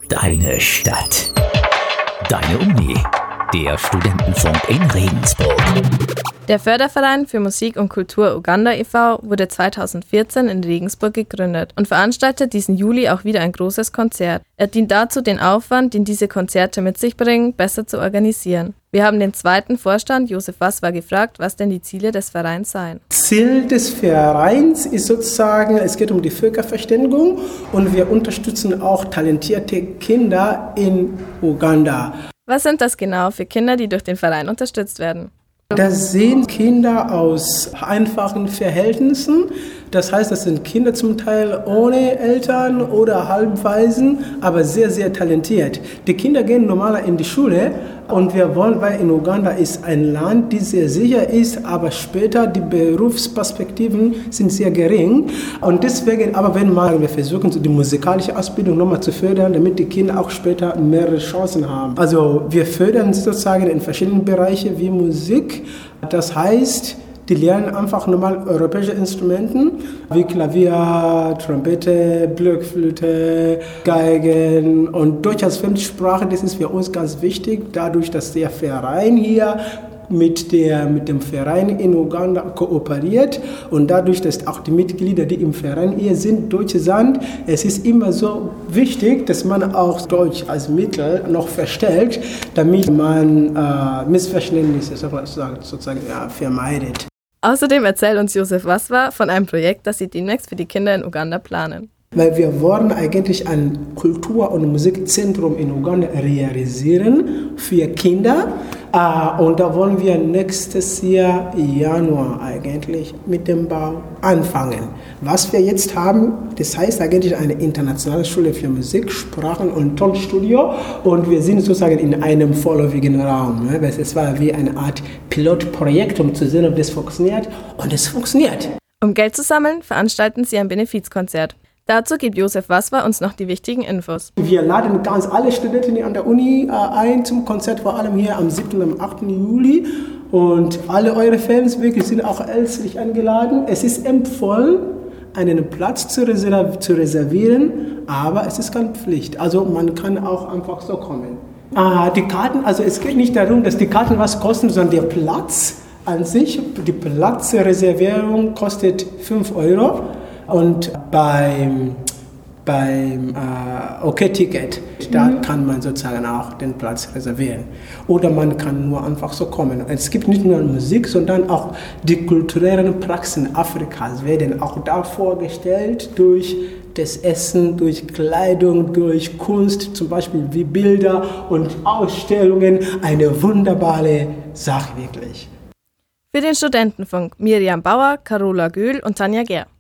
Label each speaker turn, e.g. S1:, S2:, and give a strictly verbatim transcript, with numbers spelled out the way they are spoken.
S1: Deine Stadt. Deine Uni. Der Studentenfunk in Regensburg.
S2: Der Förderverein für Musik und Kultur Uganda e V wurde zweitausendvierzehn in Regensburg gegründet und veranstaltet diesen Juli auch wieder ein großes Konzert. Er dient dazu, den Aufwand, den diese Konzerte mit sich bringen, besser zu organisieren. Wir haben den zweiten Vorstand, Josef Waswa, gefragt, was denn die Ziele des Vereins seien.
S3: Ziel des Vereins ist sozusagen, es geht um die Völkerverständigung und wir unterstützen auch talentierte Kinder in Uganda.
S2: Was sind das genau für Kinder, die durch den Verein unterstützt werden?
S3: Das sind Kinder aus einfachen Verhältnissen. Das heißt, das sind Kinder zum Teil ohne Eltern oder Halbwaisen, aber sehr, sehr talentiert. Die Kinder gehen normaler in die Schule und wir wollen, weil in Uganda ist ein Land, das sehr sicher ist, aber später die Berufsperspektiven sind sehr gering. Und deswegen, aber wenn mal wir versuchen, die musikalische Ausbildung nochmal zu fördern, damit die Kinder auch später mehrere Chancen haben. Also wir fördern sozusagen in verschiedenen Bereichen wie Musik. Das heißt, die lernen einfach normal europäische Instrumente wie Klavier, Trompete, Blockflöte, Geigen und Deutsch als Fremdsprache. Das ist für uns ganz wichtig, dadurch, dass der Verein hier mit, der, mit dem Verein in Uganda kooperiert und dadurch, dass auch die Mitglieder, die im Verein hier sind, Deutsche sind, es ist immer so wichtig, dass man auch Deutsch als Mittel noch verstärkt, damit man äh, Missverständnisse sozusagen, sozusagen ja, vermeidet.
S2: Außerdem erzählt uns Josef Waswa von einem Projekt, das sie demnächst für die Kinder in Uganda planen.
S3: Weil wir wollen eigentlich ein Kultur- und Musikzentrum in Uganda realisieren für Kinder. Und da wollen wir nächstes Jahr Januar eigentlich mit dem Bau anfangen. Was wir jetzt haben, das heißt eigentlich eine internationale Schule für Musik, Sprachen und Tonstudio. Und wir sind sozusagen in einem vorläufigen Raum. Es war wie eine Art Pilotprojekt, um zu sehen, ob das funktioniert. Und es funktioniert.
S2: Um Geld zu sammeln, veranstalten sie ein Benefizkonzert. Dazu gibt Josef Waswa uns noch die wichtigen Infos.
S3: Wir laden ganz alle Studenten an der Uni äh, ein zum Konzert, vor allem hier am siebten und achten Juli. Und alle eure Fans wirklich sind auch herzlich eingeladen. Es ist empfohlen, einen Platz zu, reserv- zu reservieren, aber es ist keine Pflicht. Also man kann auch einfach so kommen. Äh, die Karten, also es geht nicht darum, dass die Karten was kosten, sondern der Platz an sich, die Platzreservierung kostet fünf Euro. Und beim, beim äh, OK-Ticket, da mhm. kann man sozusagen auch den Platz reservieren. Oder man kann nur einfach so kommen. Es gibt nicht nur Musik, sondern auch die kulturellen Praxen Afrikas werden auch da vorgestellt durch das Essen, durch Kleidung, durch Kunst, zum Beispiel wie Bilder und Ausstellungen. Eine wunderbare Sache wirklich.
S2: Für den Studentenfunk Miriam Bauer, Carola Gühl und Tanja Gehr.